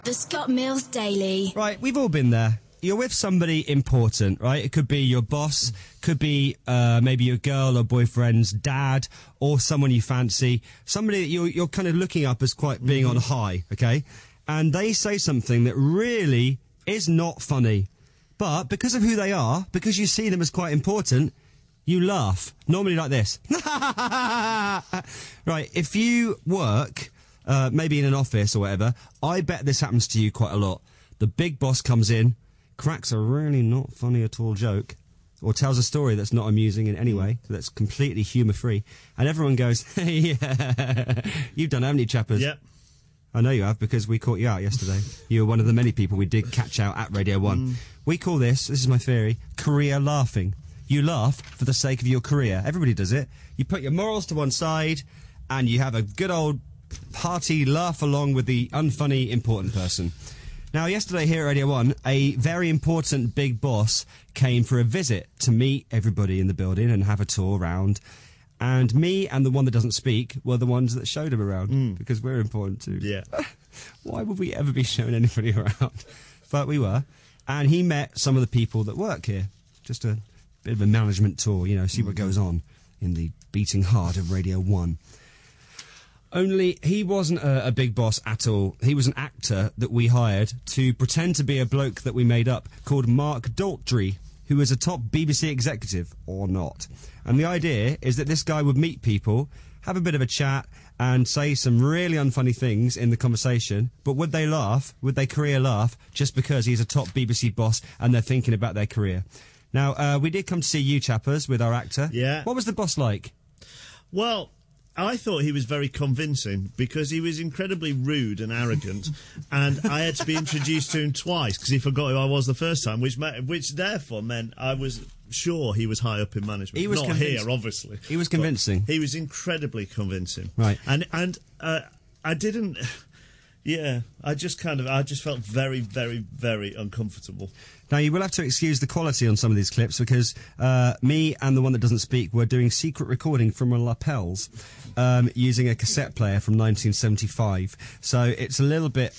The Scott Mills Daily. Right, we've all been there. You're with somebody important, right? It could be your boss, could be maybe your girl or boyfriend's dad, or someone you fancy, somebody that you're kind of looking up as quite being on high, okay? And they say something that really is not funny. But because of who they are, because you see them as quite important, you laugh. Normally like this. Right, if you work, maybe in an office or whatever, I bet this happens to you quite a lot. The big boss comes in, cracks a really not funny at all joke, or tells a story that's not amusing in any way, that's completely humour-free, and everyone goes, hey, yeah, you've done it, haven't you, chappers? Yep. I know you have, because we caught you out yesterday. You were one of the many people we did catch out at Radio 1. We call this is my theory, career laughing. You laugh for the sake of your career. Everybody does it. You put your morals to one side, and you have a good old hearty laugh along with the unfunny, important person. Now, yesterday here at Radio 1, a very important big boss came for a visit to meet everybody in the building and have a tour around. And me and the one that doesn't speak were the ones that showed him around, because we're important too. Yeah. Why would we ever be showing anybody around? But we were. And he met some of the people that work here. Just a bit of a management tour, you know, see what goes on in the beating heart of Radio 1. Only he wasn't a big boss at all. He was an actor that we hired to pretend to be a bloke that we made up called Mark Daltrey, who is a top BBC executive, or not. And the idea is that this guy would meet people, have a bit of a chat, and say some really unfunny things in the conversation, but would they laugh, would their career laugh, just because he's a top BBC boss and they're thinking about their career? Now, we did come to see you, chappers, with our actor. Yeah. What was the boss like? Well, I thought he was very convincing because he was incredibly rude and arrogant, and I had to be introduced to him twice because he forgot who I was the first time, which therefore meant I was sure he was high up in management. He was not here, obviously. He was convincing. He was incredibly convincing. Right. And I didn't. Yeah, I just felt very, very, very uncomfortable. Now, you will have to excuse the quality on some of these clips because me and the one that doesn't speak were doing secret recording from our lapels using a cassette player from 1975. So it's a little bit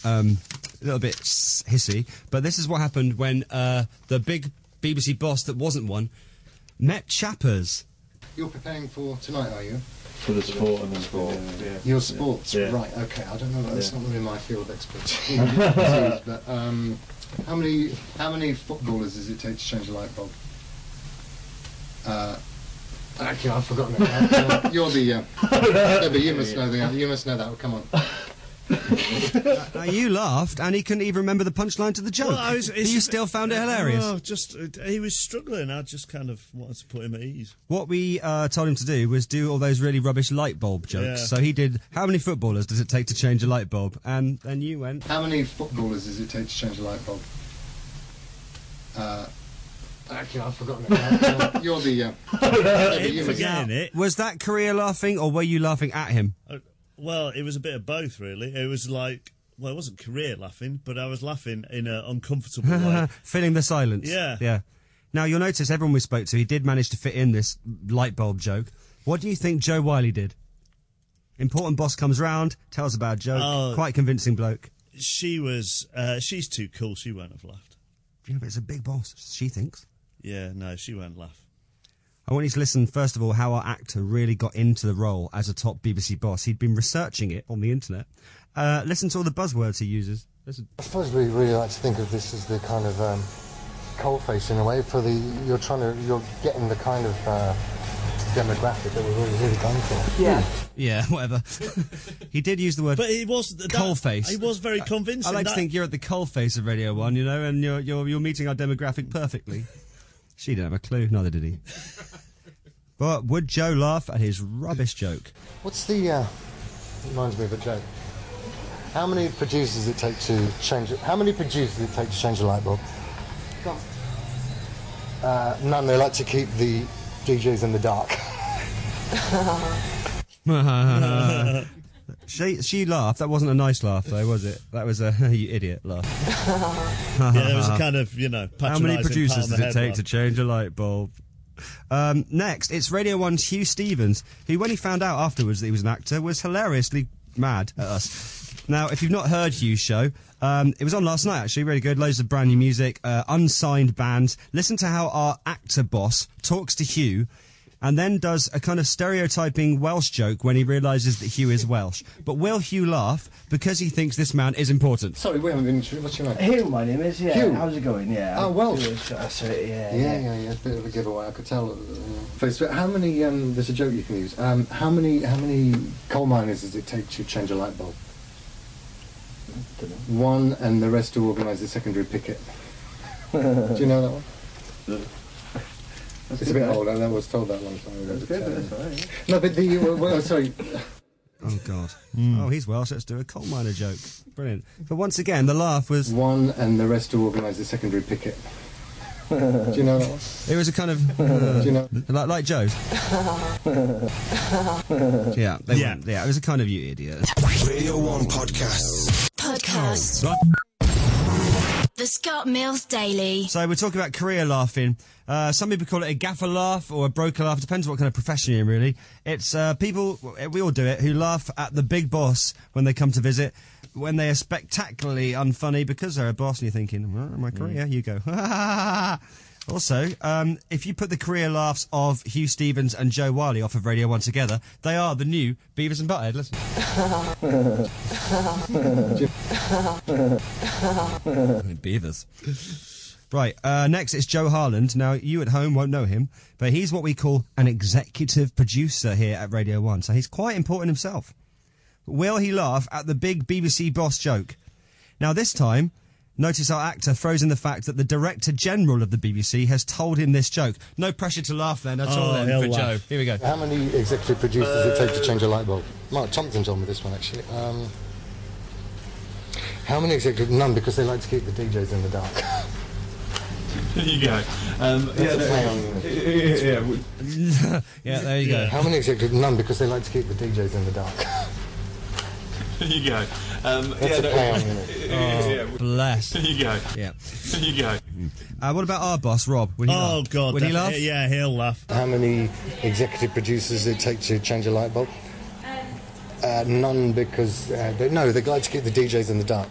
hissy. But this is what happened when the big BBC boss that wasn't one met chappers. You're preparing for tonight, are you? For the sport and the sport. Yeah. Your sports, Yeah. right? Okay, I don't know. That's not really my field of expertise. But how many footballers does it take to change a light bulb? Actually, I've forgotten it. You're the. No, but you must know the. You must know that. Come on. Now, you laughed, and he couldn't even remember the punchline to the joke. Well, you still found it hilarious. Oh, he was struggling. I just kind of wanted to put him at ease. What we told him to do was do all those really rubbish light bulb jokes. Yeah. So he did, how many footballers does it take to change a light bulb? And then you went, How many footballers does it take to change a light bulb? Actually, I've forgotten it. You're the. You must- Forgetting it. was that career laughing, or were you laughing at him? Well, it was a bit of both, really. It was like, well, it wasn't career laughing, but I was laughing in an uncomfortable way. Filling the silence. Yeah. Yeah. Now, you'll notice everyone we spoke to, he did manage to fit in this light bulb joke. What do you think Joe Wiley did? Important boss comes round, tells about a joke, Oh. quite convincing bloke. She's too cool. She won't have laughed. Yeah, but it's a big boss, she thinks. Yeah, no, she won't laugh. I want you to listen, first of all, how our actor really got into the role as a top BBC boss. He'd been researching it on the internet. Listen to all the buzzwords he uses. Listen. I suppose we really like to think of this as the kind of coalface in a way you're getting the kind of demographic that we're really going for. Yeah. Yeah, whatever. He did use the word But he was coalface. He was very convincing. I like to think you're at the coalface of Radio 1, you know, and you're meeting our demographic perfectly. She didn't have a clue, neither did he. But would Joe laugh at his rubbish joke? What's the? Reminds me of a joke. How many producers does it take to change it? How many producers does it take to change a light bulb? None. They like to keep the DJs in the dark. She laughed. That wasn't a nice laugh, though, was it? That was a you idiot laugh. Yeah, there was a kind of, How many producers does it take laugh. to change a light bulb? Next, it's Radio 1's Hugh Stevens, who, when he found out afterwards that he was an actor, was hilariously mad at us. Now, if you've not heard Hugh's show, It was on last night, actually. Really good. Loads of brand new music, unsigned bands. Listen to how our actor boss talks to Hugh and then does a kind of stereotyping Welsh joke when he realises that Hugh is Welsh. But will Hugh laugh because he thinks this man is important? Sorry, we haven't been introduced. What's your name? Hugh, my name is, yeah. Hugh. How's it going? Yeah. Oh, Welsh. That's it, yeah. Yeah. It's a bit of a giveaway, I could tell. Facebook. How many, there's a joke you can use. How many coal miners does it take to change a light bulb? One, and the rest to organise the secondary picket. Do you know that one? It's a bit old, I was told that a long time ago. That's good, but that's all right. No, but sorry. Oh, God. Oh, he's Welsh. Let's do a coal miner joke. Brilliant. But once again, the laugh was... One, and the rest to organise the secondary picket. Do you know that one? It was a kind of... Do you know? like Joe's. Yeah, it was a kind of you idiot. Radio 1 Podcasts. The Scott Mills Daily. So we're talking about career laughing. Some people call it a gaffer laugh or a broker laugh. Depends what kind of profession you're in, really. It's people, we all do it, who laugh at the big boss when they come to visit, when they are spectacularly unfunny because they're a boss and you're thinking, well, my career, you go. Also, if you put the career laughs of Hugh Stevens and Joe Wiley off of Radio 1 together, they are the new Beavis and Butthead. Listen. Beavers. Right, next it's Joe Harland. Now, you at home won't know him, but he's what we call an executive producer here at Radio 1, so he's quite important himself. Will he laugh at the big BBC boss joke? Now, this time, notice our actor throws in the fact that the Director-General of the BBC has told him this joke. No pressure to laugh then at all then for Joe. Here we go. How many executive producers does it take to change a light bulb? Mark Thompson's on with this one, actually. How many executive... None, because they like to keep the DJs in the dark. There you go. Yeah, there you go. How many executive... None, because they like to keep the DJs in the dark. There you go. That's a play on, isn't it? Bless. There you go. Yeah. There you go. What about our boss, Rob? Will he laugh? God. Will he laugh? Yeah, he'll laugh. How many executive producers does it take to change a light bulb? None, because... they like to keep the DJs in the dark.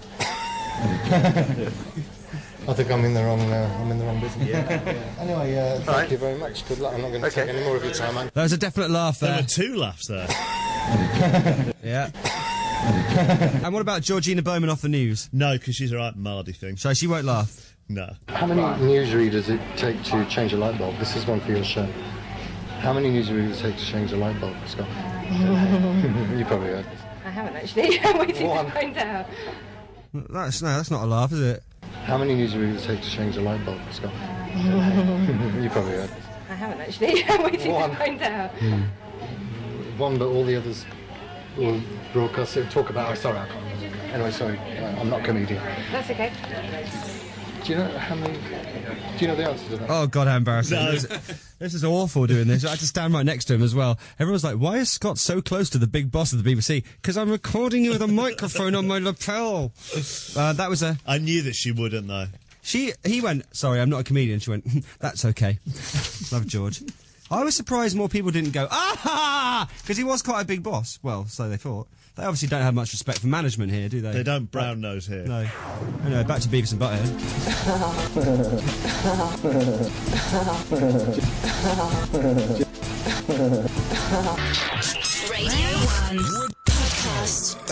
I think I'm in the wrong business. Anyway, thank you very much. Good luck. I'm not going to take any more of your time, man. There was a definite laugh There there. were two laughs there. Yeah. And what about Georgina Bowman off the news? No, because she's a right Mardy thing. So she won't laugh. No. How many newsreaders does it take to change a light bulb? This is one for your show. How many newsreaders does it take to change a light bulb, Scott? You probably heard this. I haven't actually. I'm waiting One. to find out. That's not a laugh, is it? How many newsreaders does it take to change a light bulb, Scott? You probably heard this. I haven't actually. I'm waiting One. to find out. One, but all the others will broadcast it, talk about... sorry, I can't remember. Anyway, sorry, I'm not a comedian. That's okay. Do you know how many... Do you know the answer to that? Oh, God, how embarrassing. No. This is awful doing this. I had to stand right next to him as well. Everyone's like, why is Scott so close to the big boss of the BBC? Because I'm recording you with a microphone on my lapel. That was a... I knew that she wouldn't, though. He went, sorry, I'm not a comedian. She went, that's okay. Love George. I was surprised more people didn't go, ah! Because he was quite a big boss. Well, so they thought. They obviously don't have much respect for management here, do they? They don't brown nose here. No. Anyway, back to Beavis and Butthead. Radio 1 Podcast.